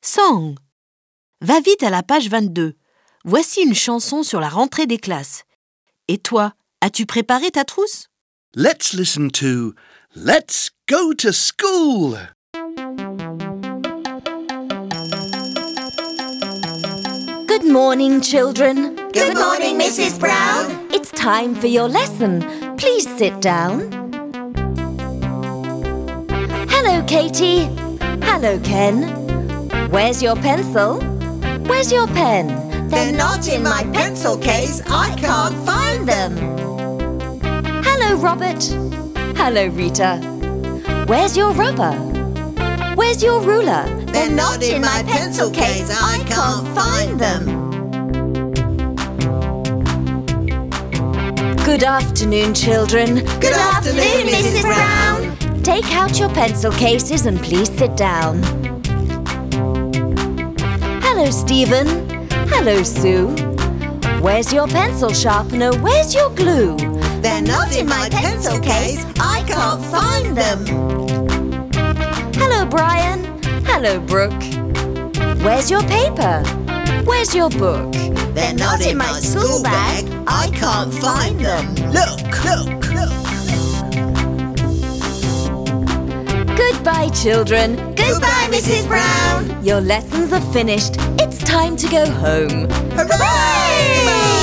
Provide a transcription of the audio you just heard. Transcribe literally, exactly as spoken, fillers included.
Song. Va vite à la page vingt-deux. Voici une chanson sur la rentrée des classes. Et toi, as-tu préparé ta trousse? Let's listen to Let's Go to School. Good morning, children. Good morning, Missus Brown. It's time for your lesson. Please sit down. Hello, Katie. Hello, Ken. Where's your pencil? Where's your pen? They're not in my pencil case. I can't find them. Hello, Robert. Hello, Rita. Where's your rubber? Where's your ruler? They're not in my pencil case. I can't find them. Good afternoon, children. Good afternoon, Missus Brown. Take out your pencil cases and please sit down. Hello, Stephen. Hello, Sue. Where's your pencil sharpener? Where's your glue? They're not in my pencil case. I can't find them. Hello, Brian. Hello, Brooke. Where's your paper? Where's your book? They're not in my school bag. I can't find them. Look, look, look. Goodbye, children. Goodbye, Missus Brown. Your lessons are finished. It's time to go home. Hooray!